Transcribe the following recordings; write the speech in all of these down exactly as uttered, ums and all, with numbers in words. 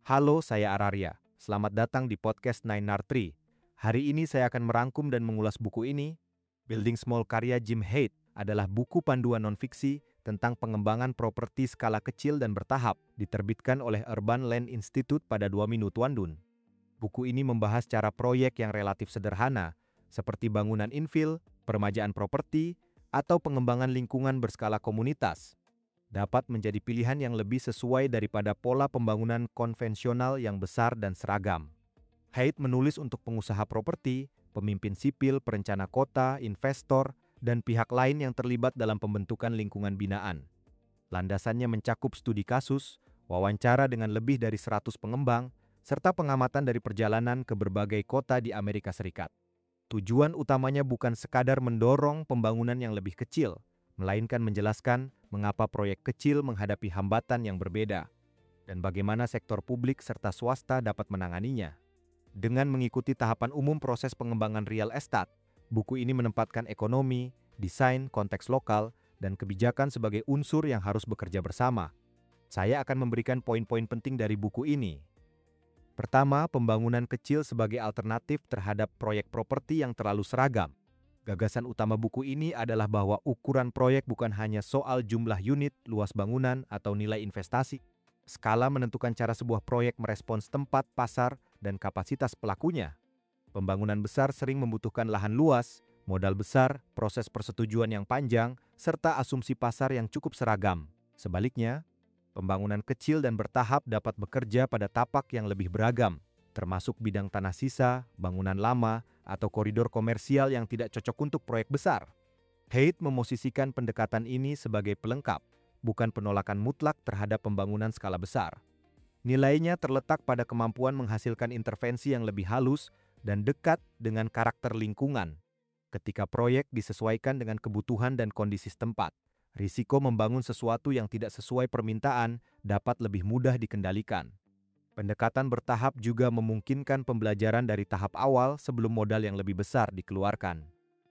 Halo, saya Araria. Selamat datang di podcast Nine R Tree. Hari ini saya akan merangkum dan mengulas buku ini. Building Small karya Jim Haid adalah buku panduan nonfiksi tentang pengembangan properti skala kecil dan bertahap, diterbitkan oleh Urban Land Institute pada dua Mei Tuandun. Buku ini membahas cara proyek yang relatif sederhana, seperti bangunan infill, peremajaan properti, atau pengembangan lingkungan berskala komunitas, dapat menjadi pilihan yang lebih sesuai daripada pola pembangunan konvensional yang besar dan seragam. Haid menulis untuk pengusaha properti, pemimpin sipil, perencana kota, investor, dan pihak lain yang terlibat dalam pembentukan lingkungan binaan. Landasannya mencakup studi kasus, wawancara dengan lebih dari seratus pengembang, serta pengamatan dari perjalanan ke berbagai kota di Amerika Serikat. Tujuan utamanya bukan sekadar mendorong pembangunan yang lebih kecil, melainkan menjelaskan mengapa proyek kecil menghadapi hambatan yang berbeda, dan bagaimana sektor publik serta swasta dapat menanganinya. Dengan mengikuti tahapan umum proses pengembangan real estate, buku ini menempatkan ekonomi, desain, konteks lokal, dan kebijakan sebagai unsur yang harus bekerja bersama. Saya akan memberikan poin-poin penting dari buku ini. Pertama, pembangunan kecil sebagai alternatif terhadap proyek properti yang terlalu seragam. Gagasan utama buku ini adalah bahwa ukuran proyek bukan hanya soal jumlah unit, luas bangunan, atau nilai investasi. Skala menentukan cara sebuah proyek merespons tempat, pasar, dan kapasitas pelakunya. Pembangunan besar sering membutuhkan lahan luas, modal besar, proses persetujuan yang panjang, serta asumsi pasar yang cukup seragam. Sebaliknya, pembangunan kecil dan bertahap dapat bekerja pada tapak yang lebih beragam, termasuk bidang tanah sisa, bangunan lama, atau koridor komersial yang tidak cocok untuk proyek besar. Haid memosisikan pendekatan ini sebagai pelengkap, bukan penolakan mutlak terhadap pembangunan skala besar. Nilainya terletak pada kemampuan menghasilkan intervensi yang lebih halus dan dekat dengan karakter lingkungan. Ketika proyek disesuaikan dengan kebutuhan dan kondisi setempat, risiko membangun sesuatu yang tidak sesuai permintaan dapat lebih mudah dikendalikan. Pendekatan bertahap juga memungkinkan pembelajaran dari tahap awal sebelum modal yang lebih besar dikeluarkan.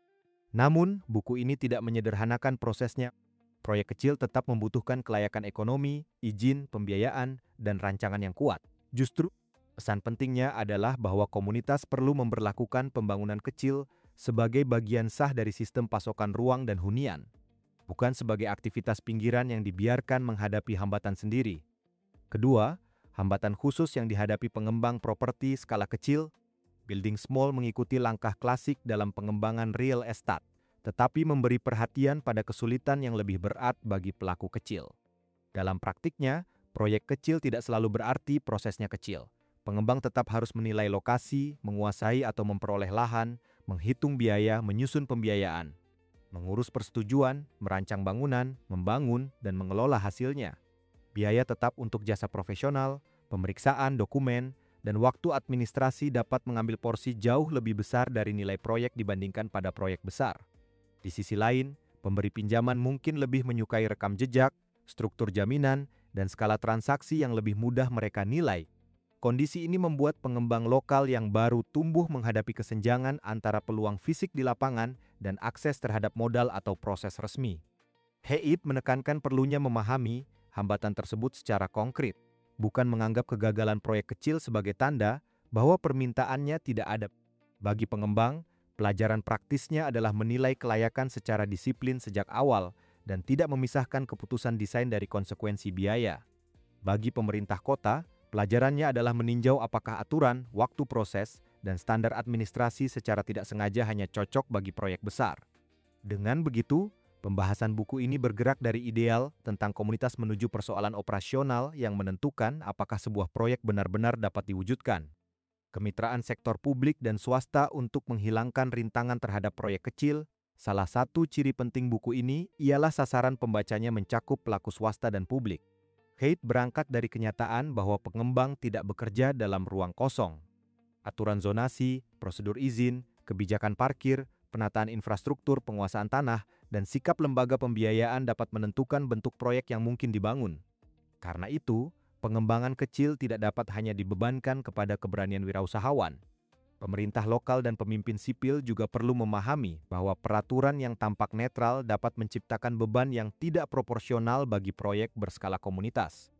Namun, buku ini tidak menyederhanakan prosesnya. Proyek kecil tetap membutuhkan kelayakan ekonomi, izin, pembiayaan, dan rancangan yang kuat. Justru, pesan pentingnya adalah bahwa komunitas perlu memberlakukan pembangunan kecil sebagai bagian sah dari sistem pasokan ruang dan hunian, bukan sebagai aktivitas pinggiran yang dibiarkan menghadapi hambatan sendiri. Kedua, hambatan khusus yang dihadapi pengembang properti skala kecil. Building Small mengikuti langkah klasik dalam pengembangan real estate, tetapi memberi perhatian pada kesulitan yang lebih berat bagi pelaku kecil. Dalam praktiknya, proyek kecil tidak selalu berarti prosesnya kecil. Pengembang tetap harus menilai lokasi, menguasai atau memperoleh lahan, menghitung biaya, menyusun pembiayaan, mengurus persetujuan, merancang bangunan, membangun, dan mengelola hasilnya. Biaya tetap untuk jasa profesional, pemeriksaan dokumen, dan waktu administrasi dapat mengambil porsi jauh lebih besar dari nilai proyek dibandingkan pada proyek besar. Di sisi lain, pemberi pinjaman mungkin lebih menyukai rekam jejak, struktur jaminan, dan skala transaksi yang lebih mudah mereka nilai. Kondisi ini membuat pengembang lokal yang baru tumbuh menghadapi kesenjangan antara peluang fisik di lapangan dan akses terhadap modal atau proses resmi. Haid menekankan perlunya memahami hambatan tersebut secara konkret, bukan menganggap kegagalan proyek kecil sebagai tanda bahwa permintaannya tidak ada. Bagi pengembang, pelajaran praktisnya adalah menilai kelayakan secara disiplin sejak awal dan tidak memisahkan keputusan desain dari konsekuensi biaya. Bagi pemerintah kota, pelajarannya adalah meninjau apakah aturan, waktu proses, dan standar administrasi secara tidak sengaja hanya cocok bagi proyek besar. Dengan begitu, pembahasan buku ini bergerak dari ideal tentang komunitas menuju persoalan operasional yang menentukan apakah sebuah proyek benar-benar dapat diwujudkan. Kemitraan sektor publik dan swasta untuk menghilangkan rintangan terhadap proyek kecil. Salah satu ciri penting buku ini ialah sasaran pembacanya mencakup pelaku swasta dan publik. Haid berangkat dari kenyataan bahwa pengembang tidak bekerja dalam ruang kosong. Aturan zonasi, prosedur izin, kebijakan parkir, penataan infrastruktur, penguasaan tanah, dan sikap lembaga pembiayaan dapat menentukan bentuk proyek yang mungkin dibangun. Karena itu, pengembangan kecil tidak dapat hanya dibebankan kepada keberanian wirausahawan. Pemerintah lokal dan pemimpin sipil juga perlu memahami bahwa peraturan yang tampak netral dapat menciptakan beban yang tidak proporsional bagi proyek berskala komunitas.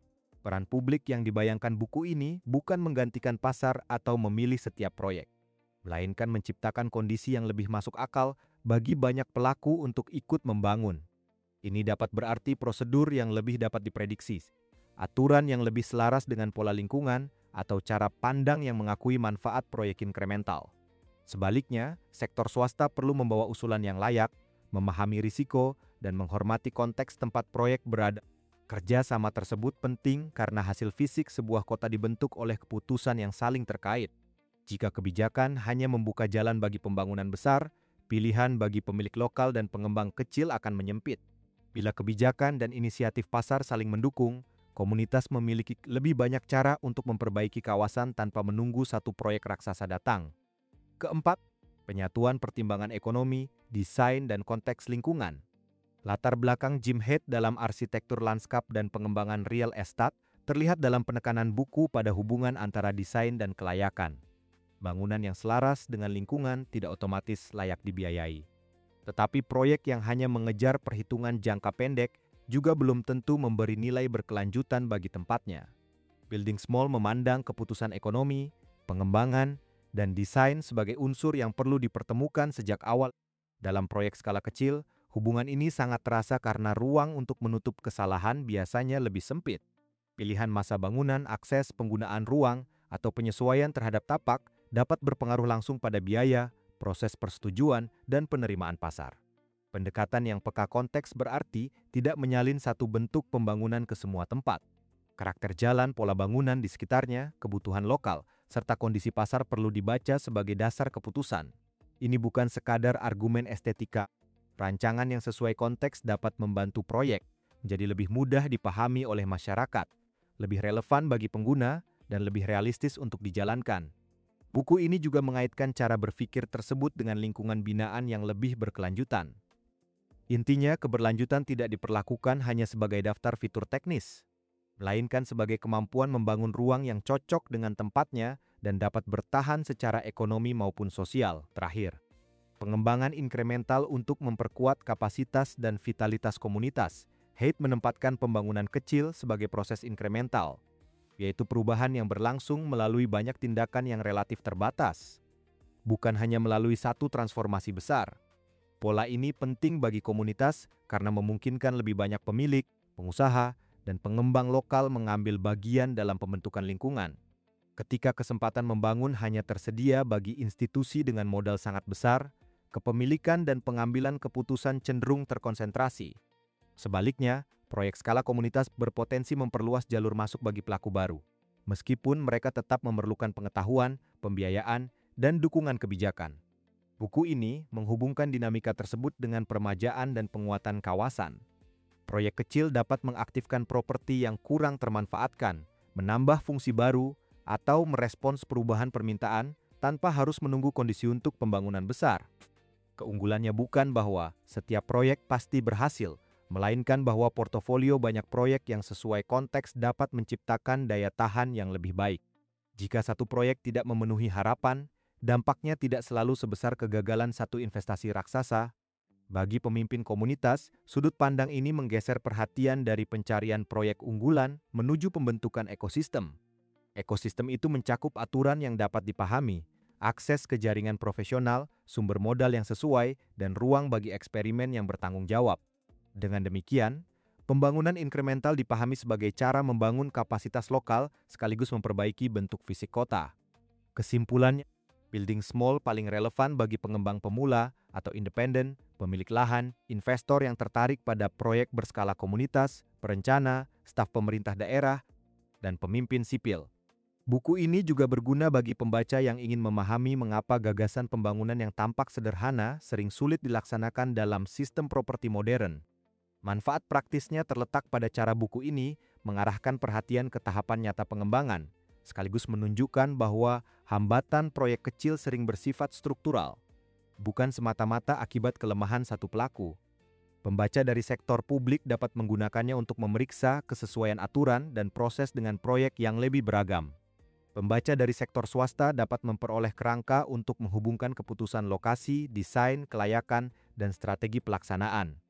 Peran publik yang dibayangkan buku ini bukan menggantikan pasar atau memilih setiap proyek, melainkan menciptakan kondisi yang lebih masuk akal bagi banyak pelaku untuk ikut membangun. Ini dapat berarti prosedur yang lebih dapat diprediksi, aturan yang lebih selaras dengan pola lingkungan, atau cara pandang yang mengakui manfaat proyek inkremental. Sebaliknya, sektor swasta perlu membawa usulan yang layak, memahami risiko, dan menghormati konteks tempat proyek berada. Kerja sama tersebut penting karena hasil fisik sebuah kota dibentuk oleh keputusan yang saling terkait. Jika kebijakan hanya membuka jalan bagi pembangunan besar, pilihan bagi pemilik lokal dan pengembang kecil akan menyempit. Bila kebijakan dan inisiatif pasar saling mendukung, komunitas memiliki lebih banyak cara untuk memperbaiki kawasan tanpa menunggu satu proyek raksasa datang. Keempat, penyatuan pertimbangan ekonomi, desain, dan konteks lingkungan. Latar belakang Jim Head dalam arsitektur lanskap dan pengembangan real estate terlihat dalam penekanan buku pada hubungan antara desain dan kelayakan. Bangunan yang selaras dengan lingkungan tidak otomatis layak dibiayai. Tetapi proyek yang hanya mengejar perhitungan jangka pendek juga belum tentu memberi nilai berkelanjutan bagi tempatnya. Building Small memandang keputusan ekonomi, pengembangan, dan desain sebagai unsur yang perlu dipertemukan sejak awal. Dalam proyek skala kecil, hubungan ini sangat terasa karena ruang untuk menutup kesalahan biasanya lebih sempit. Pilihan masa bangunan, akses, penggunaan ruang, atau penyesuaian terhadap tapak dapat berpengaruh langsung pada biaya, proses persetujuan, dan penerimaan pasar. Pendekatan yang peka konteks berarti tidak menyalin satu bentuk pembangunan ke semua tempat. Karakter jalan, pola bangunan di sekitarnya, kebutuhan lokal, serta kondisi pasar perlu dibaca sebagai dasar keputusan. Ini bukan sekadar argumen estetika. Rancangan yang sesuai konteks dapat membantu proyek menjadi lebih mudah dipahami oleh masyarakat, lebih relevan bagi pengguna, dan lebih realistis untuk dijalankan. Buku ini juga mengaitkan cara berpikir tersebut dengan lingkungan binaan yang lebih berkelanjutan. Intinya, keberlanjutan tidak diperlakukan hanya sebagai daftar fitur teknis, melainkan sebagai kemampuan membangun ruang yang cocok dengan tempatnya dan dapat bertahan secara ekonomi maupun sosial. Terakhir, pengembangan inkremental untuk memperkuat kapasitas dan vitalitas komunitas. Head menempatkan pembangunan kecil sebagai proses inkremental, yaitu perubahan yang berlangsung melalui banyak tindakan yang relatif terbatas, bukan hanya melalui satu transformasi besar. Pola ini penting bagi komunitas karena memungkinkan lebih banyak pemilik, pengusaha, dan pengembang lokal mengambil bagian dalam pembentukan lingkungan. Ketika kesempatan membangun hanya tersedia bagi institusi dengan modal sangat besar, kepemilikan dan pengambilan keputusan cenderung terkonsentrasi. Sebaliknya, proyek skala komunitas berpotensi memperluas jalur masuk bagi pelaku baru, meskipun mereka tetap memerlukan pengetahuan, pembiayaan, dan dukungan kebijakan. Buku ini menghubungkan dinamika tersebut dengan peremajaan dan penguatan kawasan. Proyek kecil dapat mengaktifkan properti yang kurang termanfaatkan, menambah fungsi baru, atau merespons perubahan permintaan tanpa harus menunggu kondisi untuk pembangunan besar. Keunggulannya bukan bahwa setiap proyek pasti berhasil, melainkan bahwa portofolio banyak proyek yang sesuai konteks dapat menciptakan daya tahan yang lebih baik. Jika satu proyek tidak memenuhi harapan, dampaknya tidak selalu sebesar kegagalan satu investasi raksasa. Bagi pemimpin komunitas, sudut pandang ini menggeser perhatian dari pencarian proyek unggulan menuju pembentukan ekosistem. Ekosistem itu mencakup aturan yang dapat dipahami, akses ke jaringan profesional, sumber modal yang sesuai, dan ruang bagi eksperimen yang bertanggung jawab. Dengan demikian, pembangunan inkremental dipahami sebagai cara membangun kapasitas lokal sekaligus memperbaiki bentuk fisik kota. Kesimpulannya, building small paling relevan bagi pengembang pemula atau independen, pemilik lahan, investor yang tertarik pada proyek berskala komunitas, perencana, staf pemerintah daerah, dan pemimpin sipil. Buku ini juga berguna bagi pembaca yang ingin memahami mengapa gagasan pembangunan yang tampak sederhana sering sulit dilaksanakan dalam sistem properti modern. Manfaat praktisnya terletak pada cara buku ini mengarahkan perhatian ke tahapan nyata pengembangan, sekaligus menunjukkan bahwa hambatan proyek kecil sering bersifat struktural, bukan semata-mata akibat kelemahan satu pelaku. Pembaca dari sektor publik dapat menggunakannya untuk memeriksa kesesuaian aturan dan proses dengan proyek yang lebih beragam. Pembaca dari sektor swasta dapat memperoleh kerangka untuk menghubungkan keputusan lokasi, desain, kelayakan, dan strategi pelaksanaan.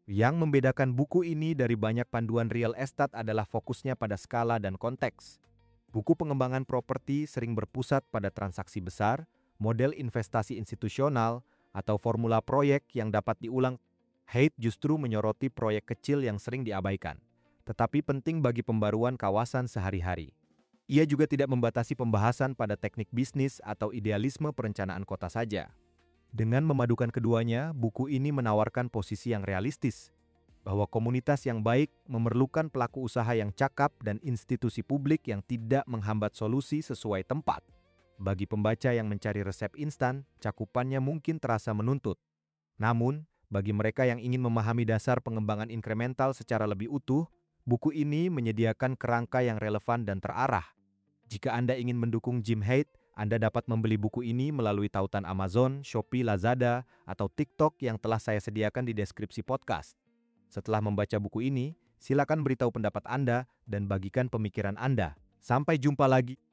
Yang membedakan buku ini dari banyak panduan real estate adalah fokusnya pada skala dan konteks. Buku pengembangan properti sering berpusat pada transaksi besar, model investasi institusional, atau formula proyek yang dapat diulang. Haidt justru menyoroti proyek kecil yang sering diabaikan, tetapi penting bagi pembaruan kawasan sehari-hari. Ia juga tidak membatasi pembahasan pada teknik bisnis atau idealisme perencanaan kota saja. Dengan memadukan keduanya, buku ini menawarkan posisi yang realistis, bahwa komunitas yang baik memerlukan pelaku usaha yang cakap dan institusi publik yang tidak menghambat solusi sesuai tempat. Bagi pembaca yang mencari resep instan, cakupannya mungkin terasa menuntut. Namun, bagi mereka yang ingin memahami dasar pengembangan inkremental secara lebih utuh, buku ini menyediakan kerangka yang relevan dan terarah. Jika Anda ingin mendukung Jim Haidt, Anda dapat membeli buku ini melalui tautan Amazon, Shopee, Lazada, atau TikTok yang telah saya sediakan di deskripsi podcast. Setelah membaca buku ini, silakan beritahu pendapat Anda dan bagikan pemikiran Anda. Sampai jumpa lagi.